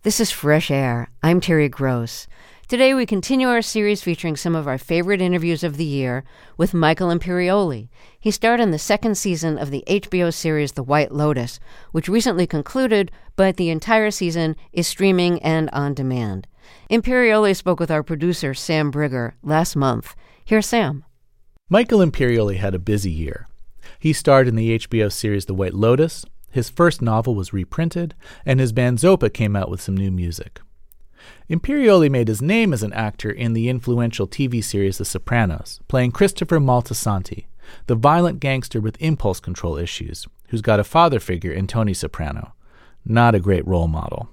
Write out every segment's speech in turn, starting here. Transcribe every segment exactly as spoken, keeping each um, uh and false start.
This is Fresh Air. I'm Terry Gross. Today we continue our series featuring some of our favorite interviews of the year with Michael Imperioli. He starred in the second season of the H B O series The White Lotus, which recently concluded, but the entire season is streaming and on demand. Imperioli spoke with our producer, Sam Brigger, last month. Here's Sam. Michael Imperioli had a busy year. He starred in the H B O series The White Lotus, his first novel was reprinted, and his band Zopa came out with some new music. Imperioli made his name as an actor in the influential T V series The Sopranos, playing Christopher Moltisanti, the violent gangster with impulse control issues, who's got a father figure in Tony Soprano. Not a great role model.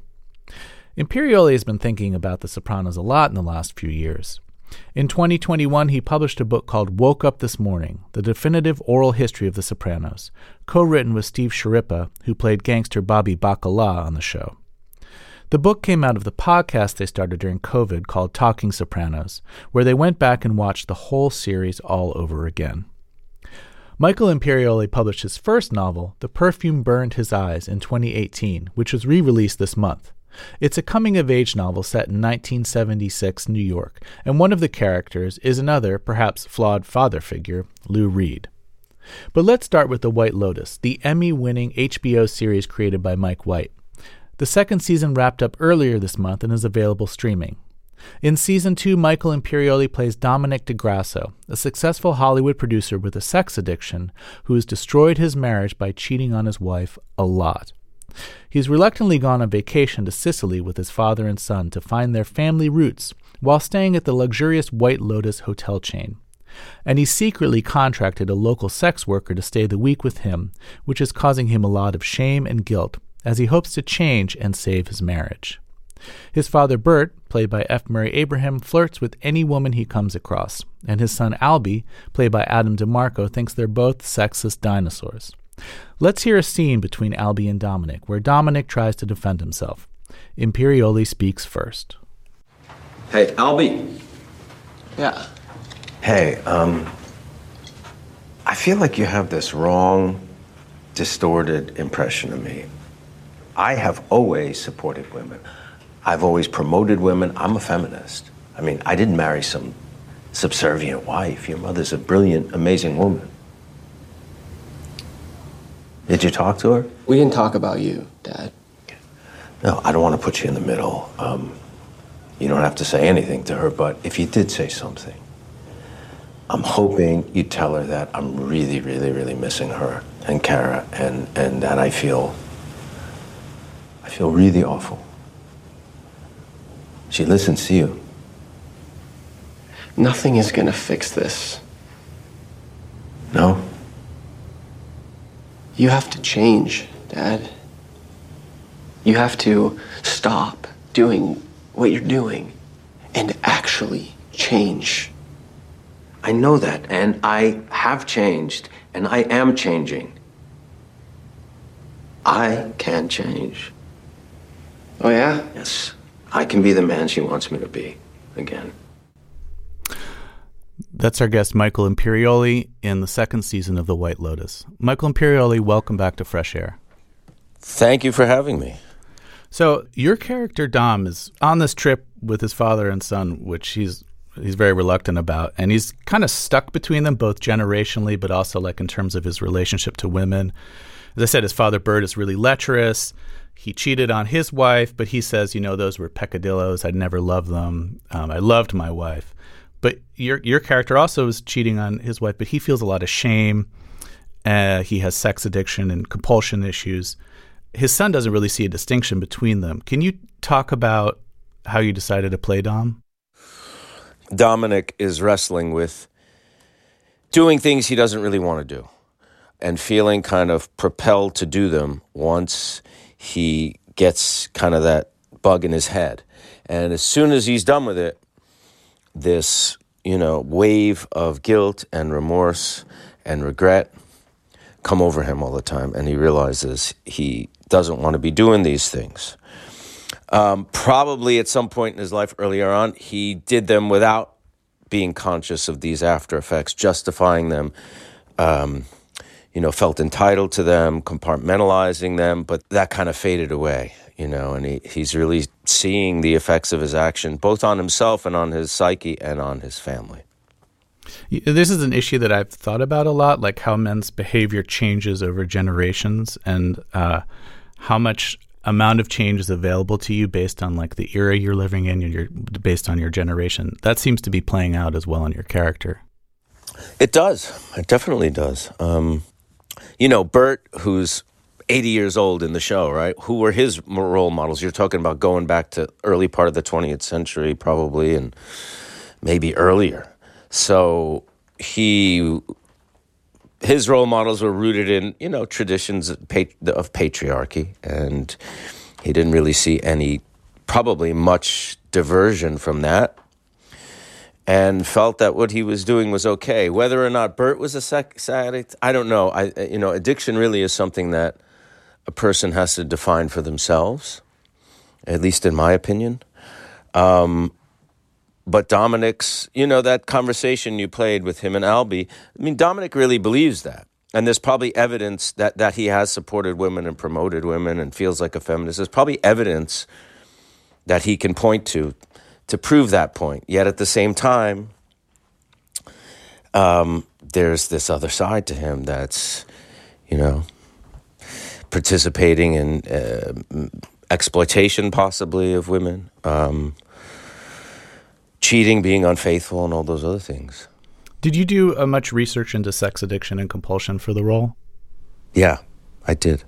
Imperioli has been thinking about The Sopranos a lot in the last few years. In twenty twenty-one, he published a book called Woke Up This Morning, The Definitive Oral History of The Sopranos, co-written with Steve Schirripa, who played gangster Bobby Bacala on the show. The book came out of the podcast they started during COVID called Talking Sopranos, where they went back and watched the whole series all over again. Michael Imperioli published his first novel, The Perfume Burned His Eyes, in twenty eighteen, which was re-released this month. It's a coming-of-age novel set in nineteen seventy-six New York, and one of the characters is another, perhaps flawed father figure, Lou Reed. But let's start with The White Lotus, the Emmy-winning H B O series created by Mike White. The second season wrapped up earlier this month and is available streaming. In season two, Michael Imperioli plays Dominic DeGrasso, a successful Hollywood producer with a sex addiction who has destroyed his marriage by cheating on his wife a lot. He's reluctantly gone on vacation to Sicily with his father and son to find their family roots while staying at the luxurious White Lotus hotel chain. And he secretly contracted a local sex worker to stay the week with him, which is causing him a lot of shame and guilt as he hopes to change and save his marriage. His father Bert, played by F. Murray Abraham, flirts with any woman he comes across, and his son Albie, played by Adam DeMarco, thinks they're both sexist dinosaurs. Let's hear a scene between Albie and Dominic, where Dominic tries to defend himself. Imperioli speaks first. Hey, Albie. Yeah. Hey, um, I feel like you have this wrong, distorted impression of me. I have always supported women. I've always promoted women. I'm a feminist. I mean, I didn't marry some subservient wife. Your mother's a brilliant, amazing woman. Did you talk to her? We didn't talk about you, Dad. No, I don't want to put you in the middle. Um, you don't have to say anything to her, but if you did say something, I'm hoping you'd tell her that I'm really, really, really missing her and Kara, and, and that I feel, I feel really awful. She listens to you. Nothing is gonna fix this. No? You have to change, Dad. You have to stop doing what you're doing and actually change. I know that, and I have changed, and I am changing. I can change. Oh, yeah? Yes, I can be the man she wants me to be again. That's our guest, Michael Imperioli, in the second season of The White Lotus. Michael Imperioli, welcome back to Fresh Air. Thank you for having me. So your character, Dom, is on this trip with his father and son, which he's he's very reluctant about, and he's kind of stuck between them, both generationally, but also like in terms of his relationship to women. As I said, his father, Bert, is really lecherous. He cheated on his wife, but he says, you know, those were peccadillos. I'd never loved them. Um, I loved my wife. But your your character also is cheating on his wife, but he feels a lot of shame. Uh, he has sex addiction and compulsion issues. His son doesn't really see a distinction between them. Can you talk about how you decided to play Dom? Dominic is wrestling with doing things he doesn't really want to do and feeling kind of propelled to do them once he gets kind of that bug in his head. And as soon as he's done with it, this, you know, wave of guilt and remorse and regret come over him all the time, and he realizes he doesn't want to be doing these things. Um, probably at some point in his life earlier on, he did them without being conscious of these after effects, justifying them, um, you know, felt entitled to them, compartmentalizing them, but that kind of faded away. you know, and he, he's really seeing the effects of his action, both on himself and on his psyche and on his family. This is an issue that I've thought about a lot, like how men's behavior changes over generations, and uh, how much amount of change is available to you based on like the era you're living in, and your based on your generation. That seems to be playing out as well in your character. It does. It definitely does. Um, you know, Bert, who's eighty years old in the show, right? Who were his role models? You're talking about going back to early part of the twentieth century, probably, and maybe earlier. So he, his role models were rooted in, you know, traditions of, pat- of patriarchy, and he didn't really see any, probably much diversion from that, and felt that what he was doing was okay. Whether or not Bert was a sex addict, I don't know. I, you know, addiction really is something that a person has to define for themselves, at least in my opinion. Um, But Dominic's, you know, that conversation you played with him and Albie, I mean, Dominic really believes that. And there's probably evidence that, that he has supported women and promoted women and feels like a feminist. There's probably evidence that he can point to to prove that point. Yet at the same time, um, there's this other side to him that's, you know, participating in uh, exploitation possibly of women, um cheating, being unfaithful, and all those other things. Did you do uh, much research into sex addiction and compulsion for the role? Yeah, I did.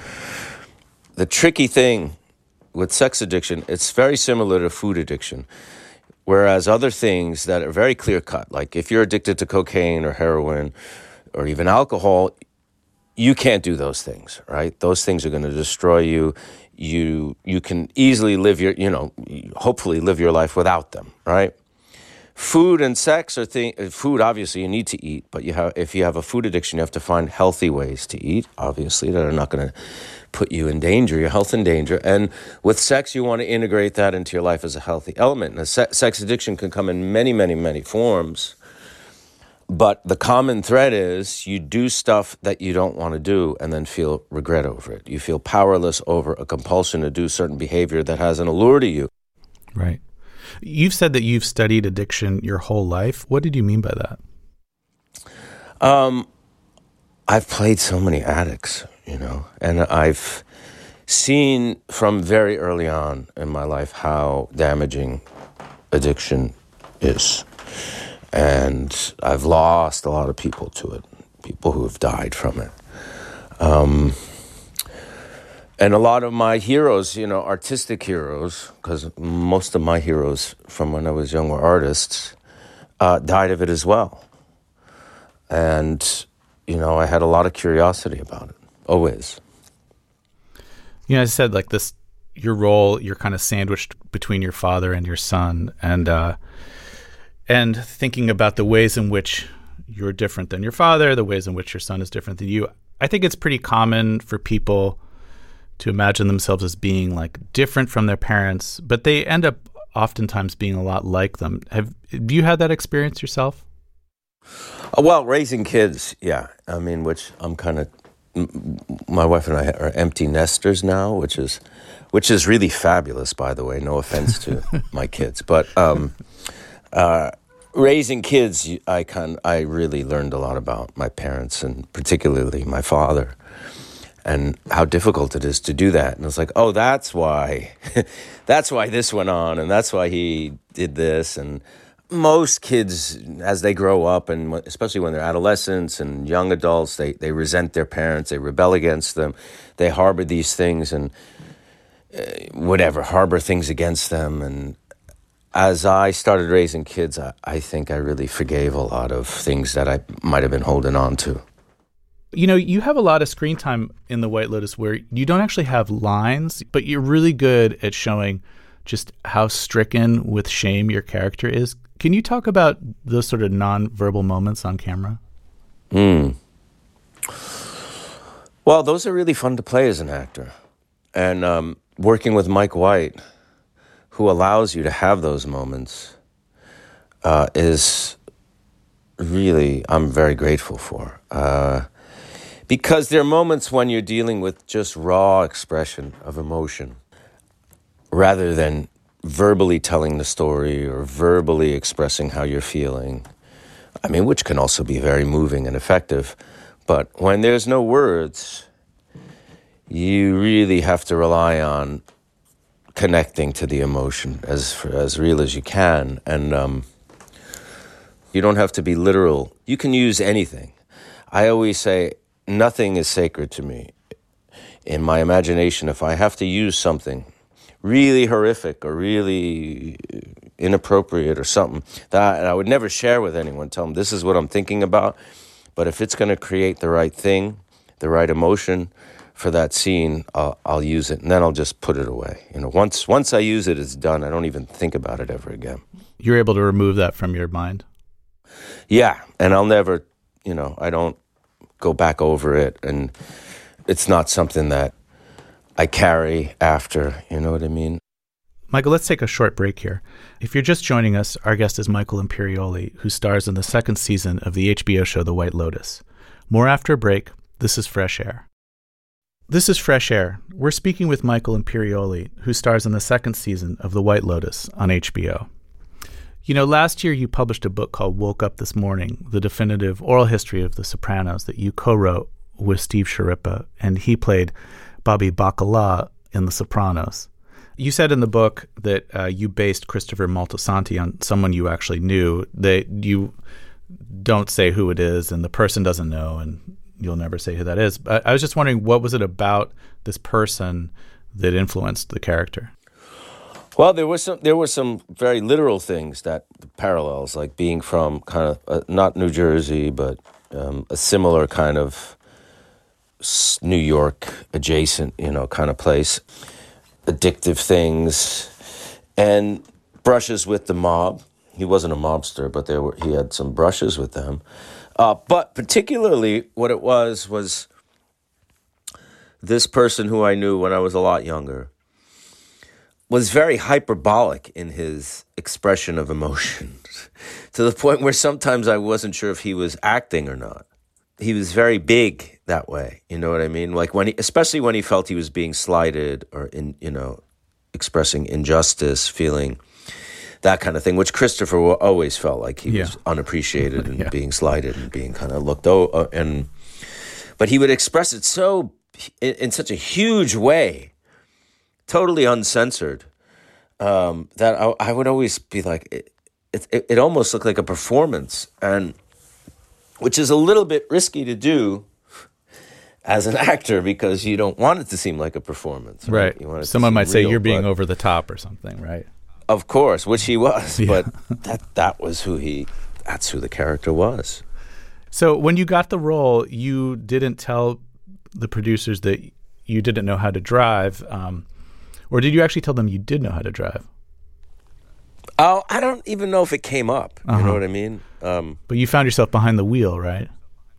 The tricky thing with sex addiction, it's very similar to food addiction. Whereas other things that are very clear-cut, like if you're addicted to cocaine or heroin or even alcohol, you can't do those things, right? Those things are going to destroy you. You you can easily live your, you know, hopefully live your life without them, right? Food and sex are thing. Food, obviously, you need to eat, but you have if you have a food addiction, you have to find healthy ways to eat, obviously, that are not going to put you in danger, your health in danger. And with sex, you want to integrate that into your life as a healthy element. And a se- sex addiction can come in many, many, many forms. But the common thread is you do stuff that you don't want to do and then feel regret over it. You feel powerless over a compulsion to do certain behavior that has an allure to you. Right. You've said that you've studied addiction your whole life. What did you mean by that? Um, I've played so many addicts, you know, and I've seen from very early on in my life how damaging addiction is. And I've lost a lot of people to it, people who have died from it. Um, and a lot of my heroes, you know, artistic heroes, because most of my heroes from when I was young were artists, uh, died of it as well. And, you know, I had a lot of curiosity about it, always. You know, I said like this, your role, you're kind of sandwiched between your father and your son, and uh, and thinking about the ways in which you're different than your father, the ways in which your son is different than you. I think it's pretty common for people to imagine themselves as being like different from their parents, but they end up oftentimes being a lot like them. Have do you had that experience yourself? Uh, well, raising kids, yeah. I mean, which I'm kind of, my wife and I are empty nesters now, which is, which is really fabulous, by the way. No offense to my kids, but um, uh, raising kids, I can I really learned a lot about my parents and particularly my father, and how difficult it is to do that. And it's like, oh, that's why, that's why this went on, and that's why he did this. And most kids, as they grow up, and especially when they're adolescents and young adults, they, they resent their parents, they rebel against them, they harbor these things and uh, whatever, harbor things against them. And as I started raising kids, I, I think I really forgave a lot of things that I might have been holding on to. You know, you have a lot of screen time in The White Lotus where you don't actually have lines, but you're really good at showing just how stricken with shame your character is. Can you talk about those sort of non-verbal moments on camera? Mm. Well, those are really fun to play as an actor. And um, working with Mike White, who allows you to have those moments, uh, is really, I'm very grateful for. Uh, because there are moments when you're dealing with just raw expression of emotion. rather than verbally telling the story or verbally expressing how you're feeling. I mean, which can also be very moving and effective. But when there's no words, you really have to rely on connecting to the emotion as as real as you can. And um, you don't have to be literal. You can use anything. I always say, nothing is sacred to me. In my imagination, if I have to use something really horrific or really inappropriate or something that I would never share with anyone, tell them this is what I'm thinking about, but if it's going to create the right thing, the right emotion for that scene, I'll, I'll use it, and then I'll just put it away. You know, once once I use it, it's done. I don't even think about it ever again. You're able to remove that from your mind? Yeah, and I'll never, you know, I don't go back over it, and it's not something that I carry after, you know what I mean? Michael, let's take a short break here. If you're just joining us, our guest is Michael Imperioli, who stars in the second season of the H B O show The White Lotus. More after a break. This is Fresh Air. This is Fresh Air. We're speaking with Michael Imperioli, who stars in the second season of The White Lotus on H B O. You know, last year you published a book called Woke Up This Morning, the definitive oral history of The Sopranos that you co-wrote with Steve Schirripa, and he played Bobby Bacala in The Sopranos. You said in the book that uh, you based Christopher Moltisanti on someone you actually knew. That you don't say who it is, and the person doesn't know, and you'll never say who that is. But I was just wondering, what was it about this person that influenced the character? Well, there was some there were some very literal things that parallels, like being from kind of uh, not New Jersey, but um, a similar kind of New York adjacent, you know, kind of place. Addictive things and brushes with the mob. He wasn't a mobster, but there were he had some brushes with them. Uh, but particularly what it was was this person who I knew when I was a lot younger was very hyperbolic in his expression of emotions to the point where sometimes I wasn't sure if he was acting or not. He was very big that way, you know what I mean? Like when he, especially when he felt he was being slighted or in, you know, expressing injustice, feeling that kind of thing, which Christopher always felt like he yeah. was unappreciated and yeah. being slighted and being kind of looked over. And but he would express it so in, in such a huge way, totally uncensored, um, that I, I would always be like, it, it, it almost looked like a performance, and which is a little bit risky to do as an actor because you don't want it to seem like a performance. Right. right. You want it Someone might real, say you're being over the top or something, right? Of course, which he was, yeah. but that that was who he, that's who the character was. So when you got the role, you didn't tell the producers that you didn't know how to drive, um, or did you actually tell them you did know how to drive? Oh, I don't even know if it came up. You uh-huh. know what I mean? Um, but you found yourself behind the wheel, right?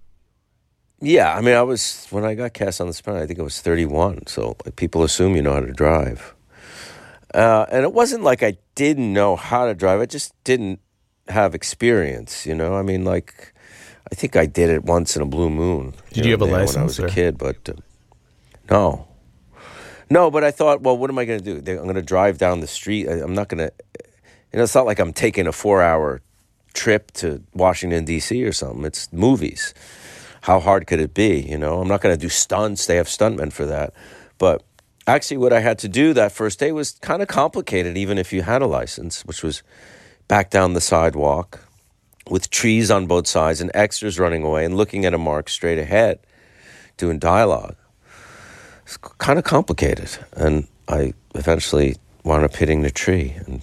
Yeah, I mean, I was, when I got cast on The Sopranos, I think I was thirty-one, so like, people assume you know how to drive. Uh, and it wasn't like I didn't know how to drive, I just didn't have experience, you know? I mean, like, I think I did it once in a blue moon. Did you, you know, have a license? When I was or? a kid, but uh, no. No, but I thought, well, what am I going to do? I'm going to drive down the street. I, I'm not going to, you know, it's not like I'm taking a four-hour trip to Washington, D C or something. It's movies. How hard could it be, you know? I'm not going to do stunts. They have stuntmen for that. But actually what I had to do that first day was kind of complicated, even if you had a license, which was back down the sidewalk with trees on both sides and extras running away and looking at a mark straight ahead, doing dialogue. It's kind of complicated. And I eventually wound up hitting the tree and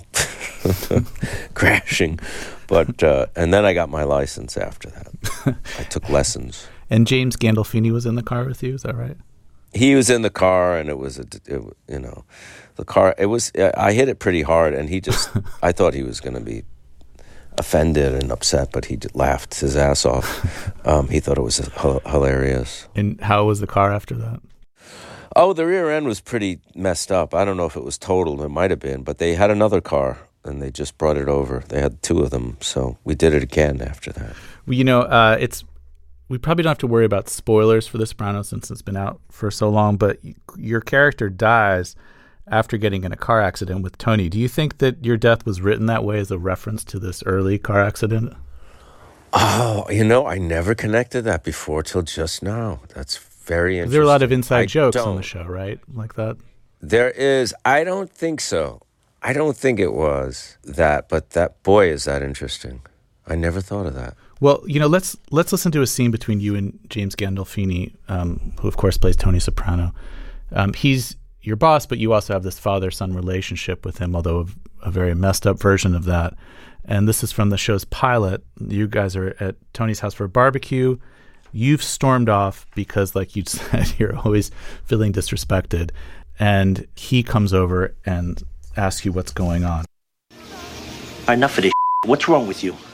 crashing. But uh, and then I got my license after that. I took lessons. And James Gandolfini was in the car with you, is that right? He was in the car, and it was, a, it, you know, the car, it was, I hit it pretty hard, and he just, I thought he was going to be offended and upset, but he laughed his ass off. Um, he thought it was h- hilarious. And how was the car after that? Oh, the rear end was pretty messed up. I don't know if it was totaled. It might have been, but they had another car, and they just brought it over. They had two of them, so we did it again after that. Well, you know, uh, it's we probably don't have to worry about spoilers for The Sopranos since it's been out for so long, but y- your character dies after getting in a car accident with Tony. Do you think that your death was written that way as a reference to this early car accident? Oh, you know, I never connected that before till just now. That's very interesting. There are a lot of inside I jokes don't. on the show, right? Like that? There is. I don't think so. I don't think it was that, but that, boy, is that interesting. I never thought of that. Well, you know, let's let's listen to a scene between you and James Gandolfini, um, who, of course, plays Tony Soprano. Um, he's your boss, but you also have this father-son relationship with him, although a, a very messed up version of that. And this is from the show's pilot. You guys are at Tony's house for a barbecue. You've stormed off because, like you said, you're always feeling disrespected. And he comes over and asks you what's going on. Enough of this. What's wrong with you?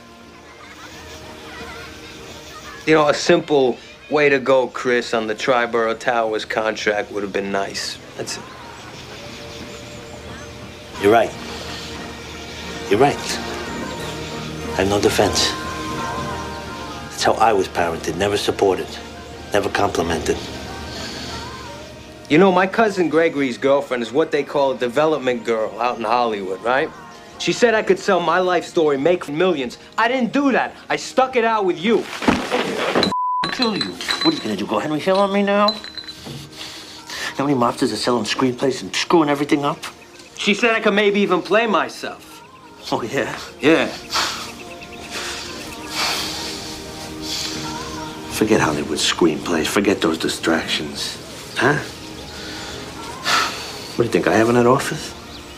You know, a simple way to go, Chris, on the Triborough Towers contract would have been nice. That's it. You're right. You're right. I have no defense. That's how I was parented. Never supported. Never complimented. You know, my cousin Gregory's girlfriend is what they call a development girl out in Hollywood, right? She said I could sell my life story, make millions. I didn't do that. I stuck it out with you. Kill you. What are you gonna do, go Henry Hill on me now? How many mobsters are selling screenplays and screwing everything up? She said I could maybe even play myself. Oh, yeah? Yeah. Forget Hollywood screenplays. Forget those distractions. Huh? What do you think I have in that office?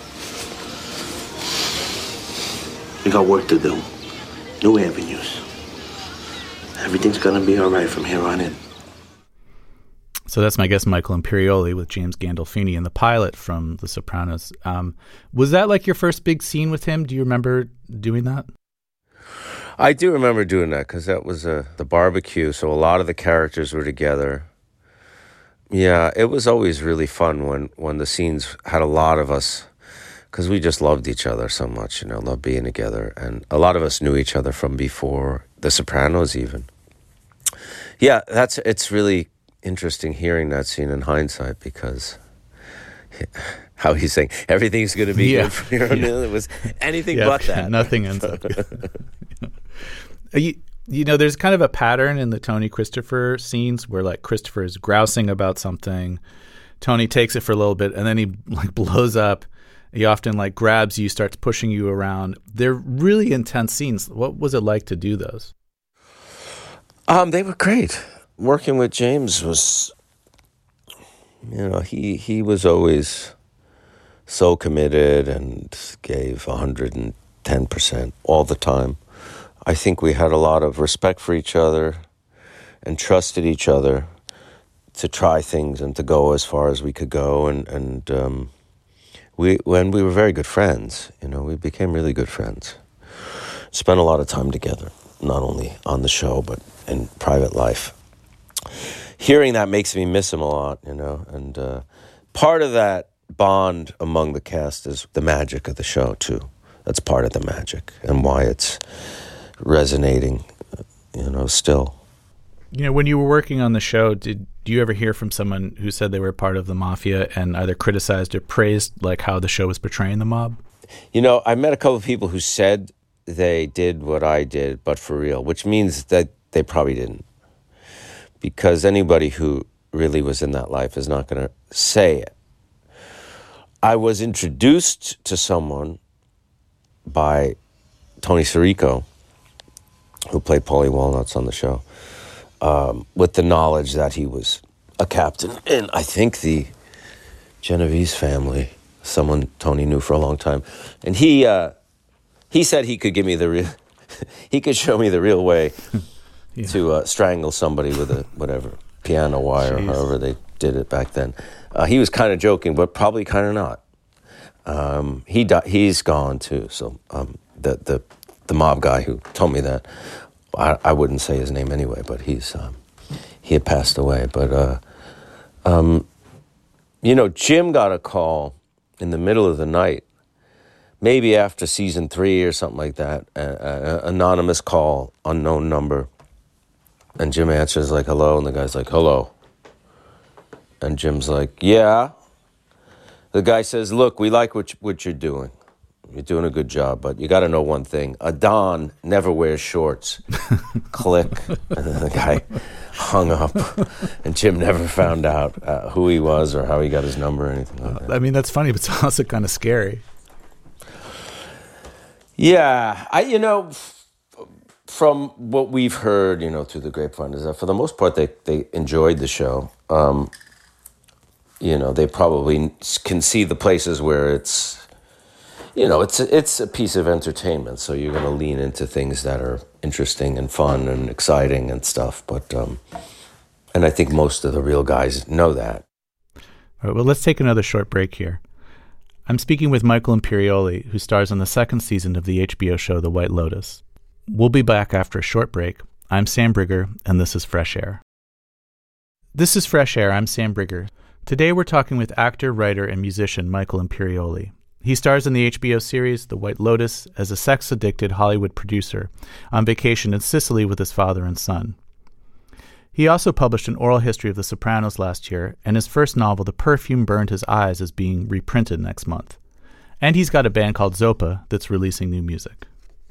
We got work to do. New avenues. Everything's gonna be all right from here on in. So that's my guest, Michael Imperioli, with James Gandolfini in the pilot from The Sopranos. Um, was that like your first big scene with him? Do you remember doing that? I do remember doing that because that was uh, the barbecue, so a lot of the characters were together. Yeah, it was always really fun when, when the scenes had a lot of us, because we just loved each other so much, you know, loved being together. And a lot of us knew each other from before The Sopranos even. Yeah, that's it's really interesting hearing that scene in hindsight, because how he's saying everything's going to be yeah. good from here on in. It was anything yeah, but that. Nothing ends up good. you, you know, there's kind of a pattern in the Tony Christopher scenes where, like, Christopher is grousing about something. Tony takes it for a little bit, and then he, like, blows up. He often, like, grabs you, starts pushing you around. They're really intense scenes. What was it like to do those? Um, they were great. Working with James was, you know, he he was always so committed and gave one hundred ten percent all the time. I think we had a lot of respect for each other and trusted each other to try things and to go as far as we could go. And, and um, we when we were very good friends, you know, we became really good friends. Spent a lot of time together, not only on the show, but in private life. Hearing that makes me miss him a lot, you know, and uh, part of that bond among the cast is the magic of the show, too. That's part of the magic and why it's resonating, you know, still. You know, when you were working on the show, did do you ever hear from someone who said they were part of the mafia and either criticized or praised, like, how the show was portraying the mob? You know, I met a couple of people who said they did what I did, but for real, which means that they probably didn't. Because anybody who really was in that life is not going to say it. I was introduced to someone by Tony Sirico, who played Paulie Walnuts on the show, um, with the knowledge that he was a captain in, I think, the Genovese family, someone Tony knew for a long time. And he uh, he said he could give me the real, he could show me the real way yeah. to uh, strangle somebody with a whatever piano wire, Jeez. Or however they did it back then. Uh, he was kind of joking, but probably kind of not. Um, he di- he's gone too. So um, the the the mob guy who told me that, I, I wouldn't say his name anyway, but he's um, he had passed away. But uh, um, you know, Jim got a call in the middle of the night, maybe after season three or something like that. A, a, anonymous call, unknown number, and Jim answers like hello, and the guy's like hello, and Jim's like yeah. the guy says, look, we like what, you, what you're doing. You're doing a good job, but you got to know one thing. A Don never wears shorts. Click. And then the guy hung up, and Jim never found out uh, who he was or how he got his number or anything like that. I mean, that's funny, but it's also kind of scary. Yeah. I, you know, f- from what we've heard, you know, through the grapevine, is that for the most part, they, they enjoyed the show. Um, you know, they probably can see the places where it's, you know, it's a, it's a piece of entertainment, so you're going to lean into things that are interesting and fun and exciting and stuff. But, um, and I think most of the real guys know that. All right, well, let's take another short break here. I'm speaking with Michael Imperioli, who stars on the second season of the H B O show The White Lotus. We'll be back after a short break. I'm Sam Brigger, and this is Fresh Air. This is Fresh Air. I'm Sam Brigger. Today we're talking with actor, writer, and musician Michael Imperioli. He stars in the H B O series The White Lotus as a sex-addicted Hollywood producer on vacation in Sicily with his father and son. He also published an oral history of The Sopranos last year, and his first novel, The Perfume Burned His Eyes, is being reprinted next month. And he's got a band called Zopa that's releasing new music.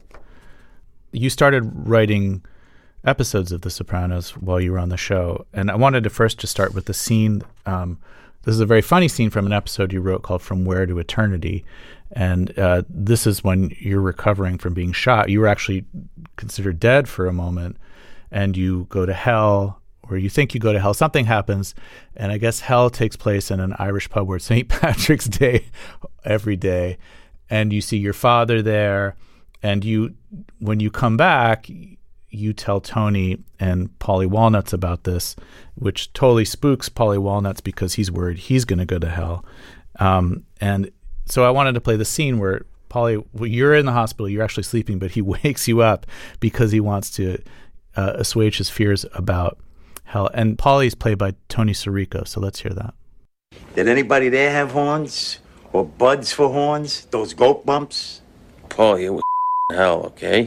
You started writing episodes of The Sopranos while you were on the show, and I wanted to first just start with the scene. Um, This is a very funny scene from an episode you wrote called From Where to Eternity. And uh, this is when you're recovering from being shot. You were actually considered dead for a moment, and you go to hell, or you think you go to hell. Something happens, and I guess hell takes place in an Irish pub where it's Saint Patrick's Day every day. And you see your father there, and you, when you come back, you tell Tony and Paulie Walnuts about this, which totally spooks Paulie Walnuts because he's worried he's going to go to hell. Um, and so I wanted to play the scene where Paulie, well, you're in the hospital, you're actually sleeping, but he wakes you up because he wants to uh, assuage his fears about hell. And Paulie's played by Tony Sirico, so let's hear that. Did anybody there have horns? Or buds for horns? Those goat bumps? Paul, it was hell, okay?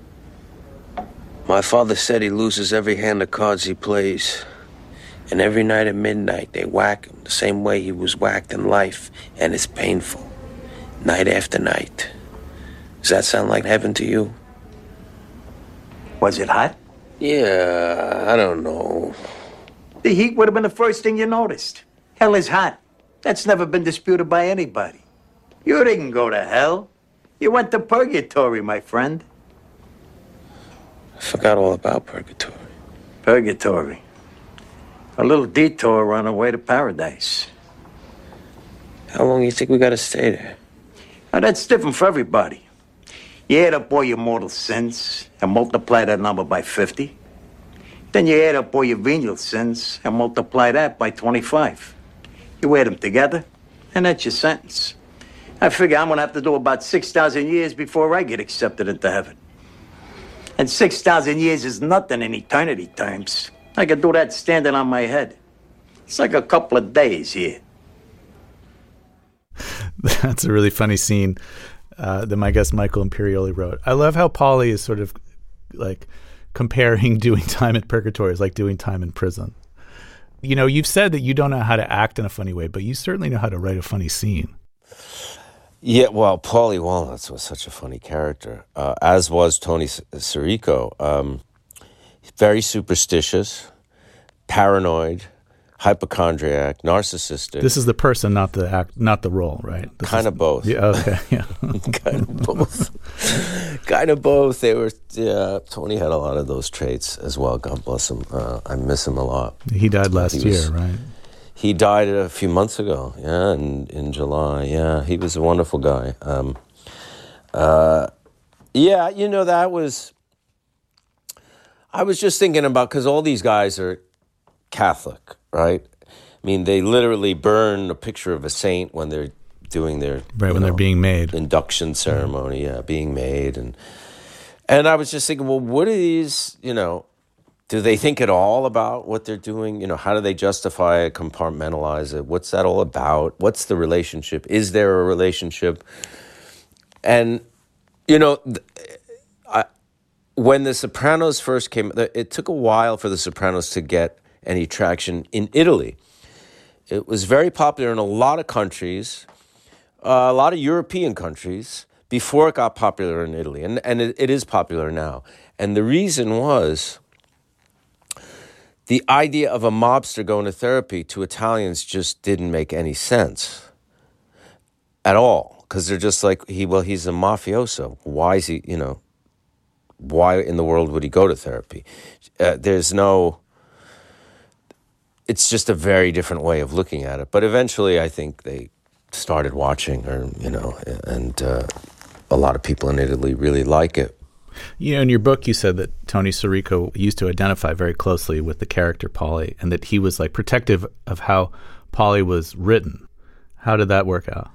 My father said he loses every hand of cards he plays. And every night at midnight, they whack him the same way he was whacked in life. And it's painful. Night after night. Does that sound like heaven to you? Was it hot? Yeah, I don't know. The heat would have been the first thing you noticed. Hell is hot. That's never been disputed by anybody. You didn't go to hell. You went to purgatory, my friend. I forgot all about purgatory. Purgatory. A little detour on our way to paradise. How long do you think we gotta stay there? Now, that's different for everybody. You add up all your mortal sins and multiply that number by fifty. Then you add up all your venial sins and multiply that by twenty-five. You add them together, and that's your sentence. I figure I'm gonna have to do about six thousand years before I get accepted into heaven. And six thousand years is nothing in eternity terms. I can do that standing on my head. It's like a couple of days here. That's a really funny scene uh, that my guest Michael Imperioli wrote. I love how Paulie is sort of like comparing doing time at purgatory is like doing time in prison. You know, you've said that you don't know how to act in a funny way, but you certainly know how to write a funny scene. Yeah, well, Paulie Walnuts was such a funny character, uh, as was Tony Sirico. Um, very superstitious, paranoid, hypochondriac, narcissistic. This is the person, not the act, not the role, right? This kind is, of both. Yeah. Okay. Yeah. kind of both. kind of both. They were. Yeah. Tony had a lot of those traits as well. God bless him. Uh, I miss him a lot. He died last he was, year, right? He died a few months ago. Yeah, in in July. Yeah, he was a wonderful guy. Um, uh, yeah, you know that was. I was just thinking about because all these guys are Catholic, right? I mean, they literally burn a picture of a saint when they're doing their right when know, they're being made induction ceremony, yeah, being made, and and I was just thinking, well, what are these? You know, do they think at all about what they're doing? You know, how do they justify it, compartmentalize it? What's that all about? What's the relationship? Is there a relationship? And you know, I, when The Sopranos first came, it took a while for The Sopranos to get any traction in Italy. It was very popular in a lot of countries, uh, a lot of European countries, before it got popular in Italy. And, and it, it is popular now. And the reason was the idea of a mobster going to therapy to Italians just didn't make any sense at all. Because they're just like, he, well, he's a mafioso. Why is he, you know, why in the world would he go to therapy? Uh, there's no... It's just a very different way of looking at it. But eventually, I think they started watching, or you know, and uh, a lot of people in Italy really like it. You know, in your book, you said that Tony Sirico used to identify very closely with the character Paulie, and that he was like protective of how Paulie was written. How did that work out?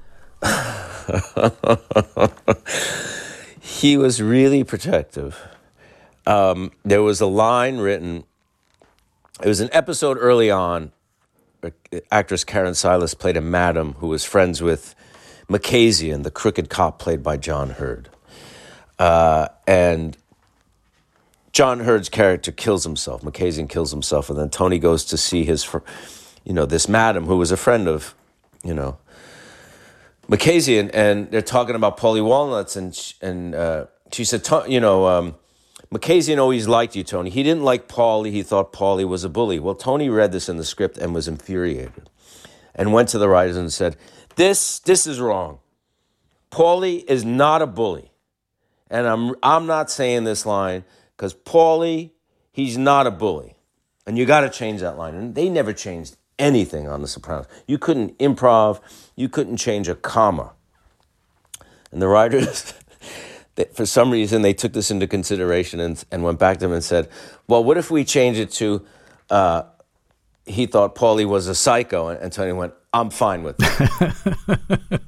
He was really protective. Um, there was a line written. It was an episode early on. Actress Karen Silas played a madam who was friends with Makazian, the crooked cop played by John Hurd. Uh, and John Hurd's character kills himself. Makazian kills himself, and then Tony goes to see his, fr- you know, this madam who was a friend of, you know, Makazian, and they're talking about Paulie Walnuts, and sh- and uh, she said, you know. Um, Makazian always liked you, Tony. He didn't like Paulie. He thought Paulie was a bully. Well, Tony read this in the script and was infuriated and went to the writers and said, this this is wrong. Paulie is not a bully. And I'm I'm not saying this line because Paulie, he's not a bully. And you got to change that line. And they never changed anything on The Sopranos. You couldn't improv. You couldn't change a comma. And the writers... For some reason, they took this into consideration and, and went back to him and said, well, what if we change it to, uh, he thought Paulie was a psycho, and, and Tony went, I'm fine with that.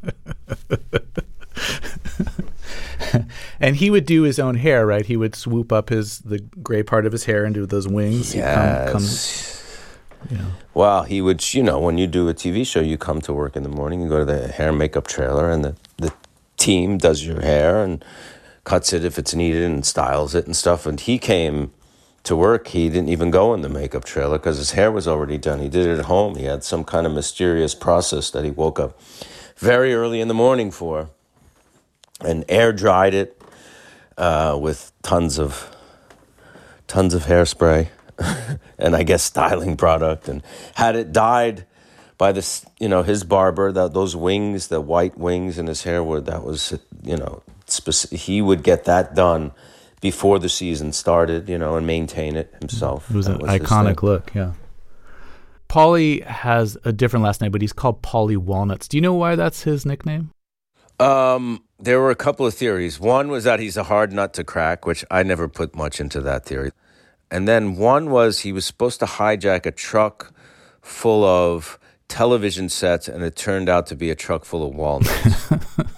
And he would do his own hair, right? He would swoop up his the gray part of his hair into those wings. Yes. Come, come, you know. Well, he would, you know, when you do a T V show, you come to work in the morning, you go to the hair and makeup trailer, and the, the team does your hair and cuts it if it's needed and styles it and stuff. And he came to work. He didn't even go in the makeup trailer because his hair was already done. He did it at home. He had some kind of mysterious process that he woke up very early in the morning for and air dried it uh, with tons of tons of hairspray and I guess styling product, and had it dyed by this, you know, his barber. That those wings, the white wings in his hair were, that was, you know, speci- he would get that done before the season started, you know, and maintain it himself. It was that an was iconic look, yeah. Paulie has a different last name, but he's called Paulie Walnuts. Do you know why that's his nickname? Um, there were a couple of theories. One was that he's a hard nut to crack, which I never put much into that theory. And then one was he was supposed to hijack a truck full of television sets, and it turned out to be a truck full of walnuts,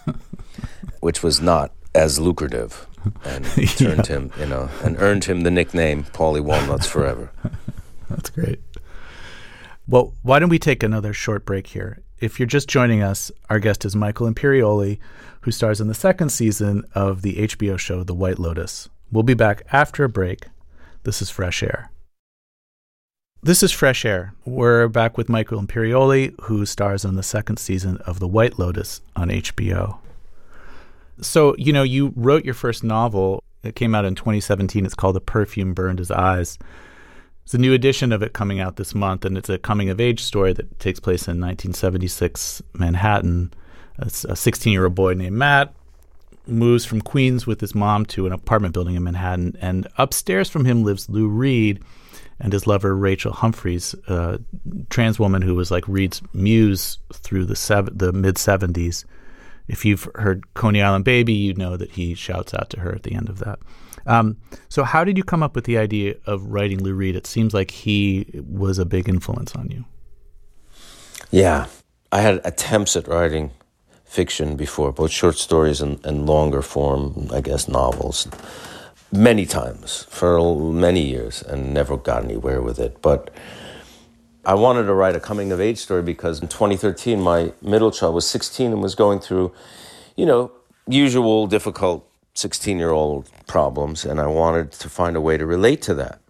which was not as lucrative, and turned yeah. him, you know, and earned him the nickname Paulie Walnuts forever. That's great. Well, why don't we take another short break here? If you're just joining us, our guest is Michael Imperioli, who stars in the second season of the H B O show The White Lotus. We'll be back after a break. This is Fresh Air. This is Fresh Air. We're back with Michael Imperioli, who stars in the second season of The White Lotus on H B O. So, you know, you wrote your first novel. It came out in twenty seventeen. It's called The Perfume Burned His Eyes. There's a new edition of it coming out this month, and it's a coming-of-age story that takes place in nineteen seventy-six Manhattan. It's a sixteen-year-old boy named Matt moves from Queens with his mom to an apartment building in Manhattan, and upstairs from him lives Lou Reed and his lover Rachel Humphreys, a trans woman who was like Reed's muse through the sev- the mid-seventies. If you've heard Coney Island Baby, you know that he shouts out to her at the end of that. Um, so how did you come up with the idea of writing Lou Reed? It seems like he was a big influence on you. Yeah, I had attempts at writing fiction before, both short stories and, and longer form, I guess, novels, many times for many years, and never got anywhere with it. But I wanted to write a coming-of-age story because in twenty thirteen, my middle child was sixteen and was going through, you know, usual difficult sixteen-year-old problems, and I wanted to find a way to relate to that.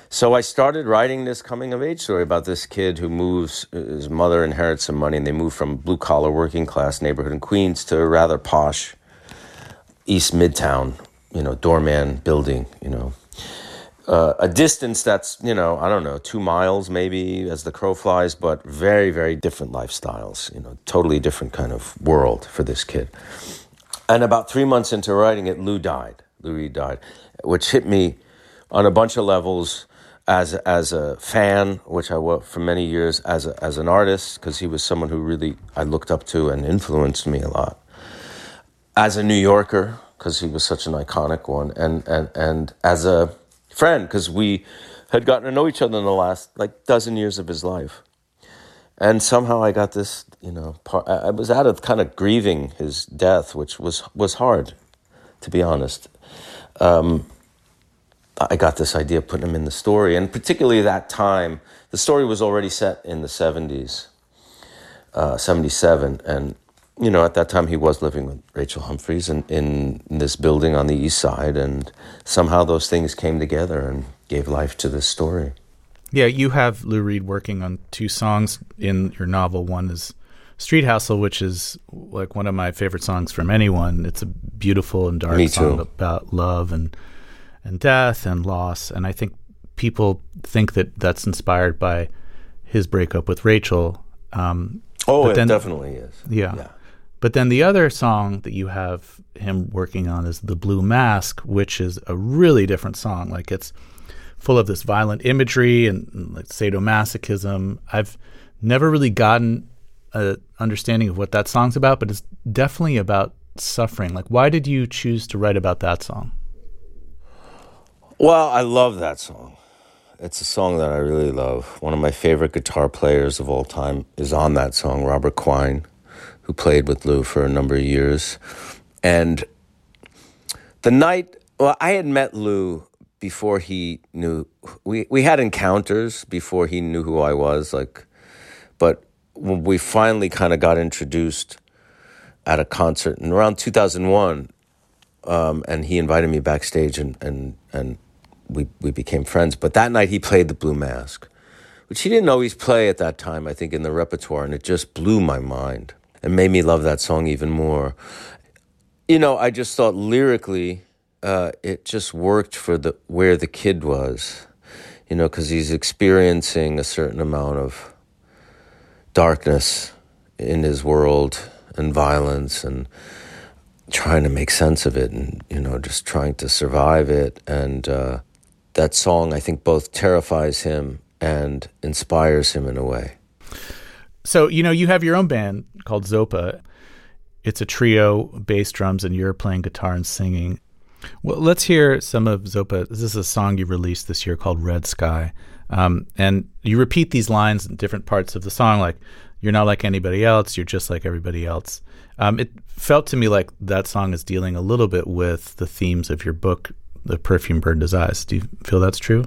So I started writing this coming-of-age story about this kid who moves, his mother inherits some money, and they move from blue-collar, working-class neighborhood in Queens to a rather posh East Midtown, you know, doorman building, you know. Uh, a distance that's, you know, I don't know, two miles maybe as the crow flies, but very, very different lifestyles, you know, totally different kind of world for this kid. And about three months into writing it, Lou died. Lou Reed died, which hit me on a bunch of levels as as a fan, which I was for many years, as a, as an artist, because he was someone who really I looked up to and influenced me a lot. As a New Yorker, because he was such an iconic one, and and, and as a friend, because we had gotten to know each other in the last like dozen years of his life. And somehow I got this, you know, part, I was out of kind of grieving his death, which was was hard, to be honest. Um, I got this idea of putting him in the story, and particularly that time, the story was already set in the seventies, uh, seventy-seven, and you know, at that time he was living with Rachel Humphreys in, in this building on the East Side, and somehow those things came together and gave life to this story. Yeah, you have Lou Reed working on two songs in your novel. One is Street Hustle, which is like one of my favorite songs from anyone. It's a beautiful and dark Me song too. about love and and death and loss. And I think people think that that's inspired by his breakup with Rachel. Um, oh, but it then, definitely is. Yeah. yeah. But then the other song that you have him working on is The Blue Mask, which is a really different song. Like it's full of this violent imagery and, and like sadomasochism. I've never really gotten an understanding of what that song's about, but it's definitely about suffering. Like, why did you choose to write about that song? Well, I love that song. It's a song that I really love. One of my favorite guitar players of all time is on that song, Robert Quine, who played with Lou for a number of years. And the night, well, I had met Lou before he knew, we, we had encounters before he knew who I was, like, but when we finally kind of got introduced at a concert in around two thousand one, um, and he invited me backstage, and, and, and we, we became friends. But that night he played The Blue Mask, which he didn't always play at that time, I think, in the repertoire, and it just blew my mind. It made me love that song even more. You know, I just thought lyrically, uh, it just worked for the where the kid was, you know, because he's experiencing a certain amount of darkness in his world and violence and trying to make sense of it and, you know, just trying to survive it. And uh, that song, I think, both terrifies him and inspires him in a way. So, you know, you have your own band called Zopa. It's a trio, bass, drums, and you're playing guitar and singing. Well, let's hear some of Zopa. This is a song you released this year called Red Sky. Um, and you repeat these lines in different parts of the song, like, you're not like anybody else, you're just like everybody else. Um, it felt to me like that song is dealing a little bit with the themes of your book, The Perfume Burned His Eyes. Do you feel that's true?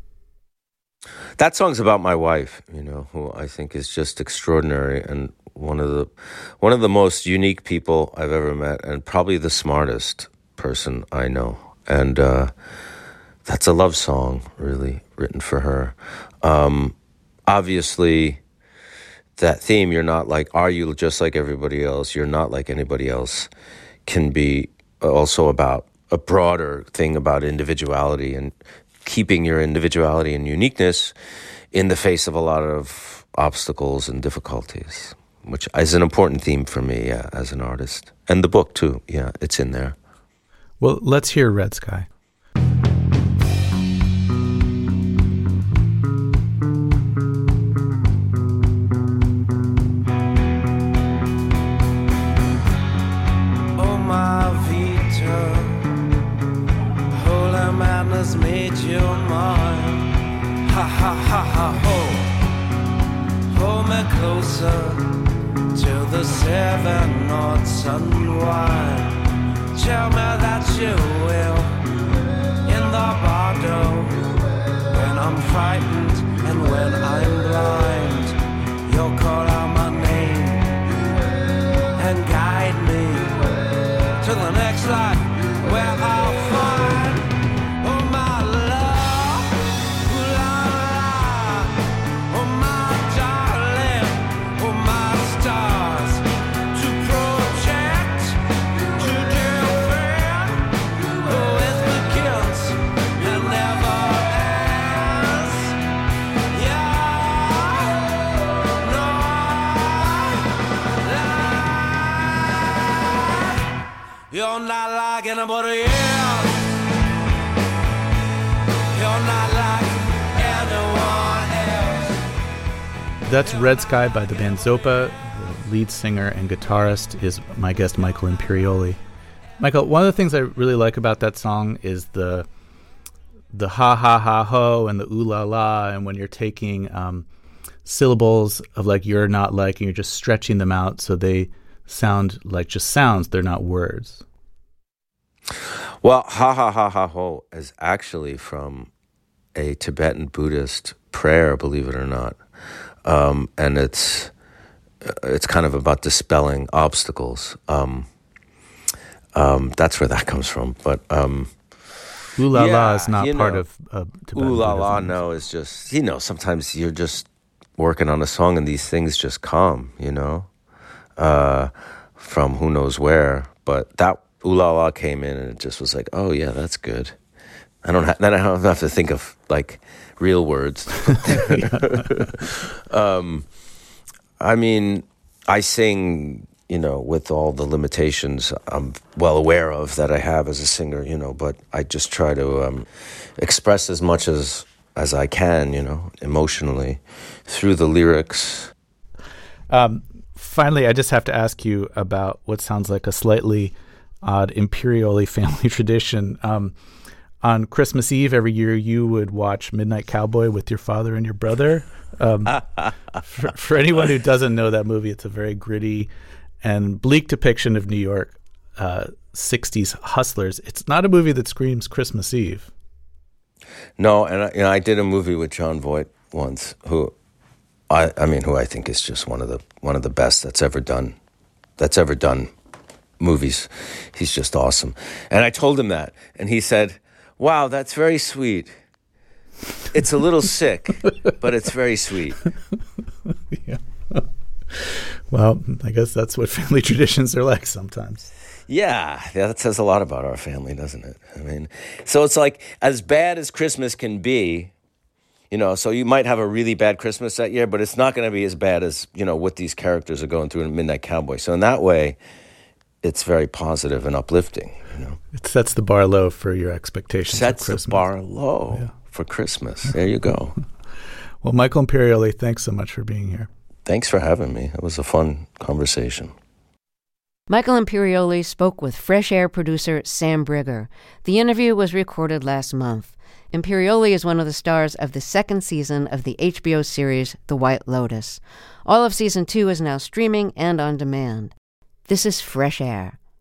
That song's about my wife, you know, who I think is just extraordinary and one of the one of the most unique people I've ever met, and probably the smartest person I know. And uh, that's a love song, really, written for her. Um, obviously, that theme, you're not like, are you just like everybody else? You're not like anybody else, can be also about a broader thing about individuality and keeping your individuality and uniqueness in the face of a lot of obstacles and difficulties, which is an important theme for me, yeah, as an artist. And the book, too. Yeah, it's in there. Well, let's hear Red Sky. Oh, my Vita, holy madness made you mine. Ha, ha, ha, ha, ho. Hold me closer to the seven knots unwind. Tell me that you will in the bardo. When I'm frightened and when I'm blind, you'll call out my name and guide me to the next life where I'll find oh my love, You're not like anybody else. You're not like anyone else. That's Red Sky by the band Zopa. The lead singer and guitarist is my guest, Michael Imperioli. Michael, one of the things I really like about that song is the the ha ha ha ho and the ooh la la, and when you're taking um, syllables of like you're not like, and you're just stretching them out so they sound like just sounds, they're not words. Well, ha ha ha ha ho is actually from a Tibetan Buddhist prayer, believe it or not, um, and it's it's kind of about dispelling obstacles. Um, um, that's where that comes from. But um, ooh la yeah, la is not part know, of uh, Tibetan ooh la la. Buddhism. No, it's just, you know, sometimes you're just working on a song and these things just come, you know, uh, from who knows where. But that ooh la la came in and it just was like, oh yeah, that's good. I don't ha- then I don't have to think of like real words. um, I mean, I sing, you know, with all the limitations I'm well aware of that I have as a singer, you know, but I just try to um, express as much as as I can, you know, emotionally through the lyrics. Um, finally, I just have to ask you about what sounds like a slightly odd Imperioli family tradition. Um, on Christmas Eve every year, you would watch Midnight Cowboy with your father and your brother. Um, for, for anyone who doesn't know that movie, it's a very gritty and bleak depiction of New York uh, sixties hustlers. It's not a movie that screams Christmas Eve. No, and I, you know, I did a movie with John Voight once, who I, I mean, who I think is just one of the one of the best that's ever done, that's ever done movies. He's just awesome. And I told him that, and he said, "Wow, that's very sweet. It's a little sick, but it's very sweet." Yeah. Well, I guess that's what family traditions are like sometimes. Yeah, yeah, that says a lot about our family, doesn't it? I mean, so it's like as bad as Christmas can be, you know, so you might have a really bad Christmas that year, but it's not going to be as bad as, you know, what these characters are going through in Midnight Cowboy. So in that way, it's very positive and uplifting, you know. It sets the bar low for your expectations Sets of Christmas. the bar low yeah. for Christmas. There you go. Well, Michael Imperioli, thanks so much for being here. Thanks for having me. It was a fun conversation. Michael Imperioli spoke with Fresh Air producer Sam Brigger. The interview was recorded last month. Imperioli is one of the stars of the second season of the H B O series The White Lotus. All of season two is now streaming and on demand. This is Fresh Air.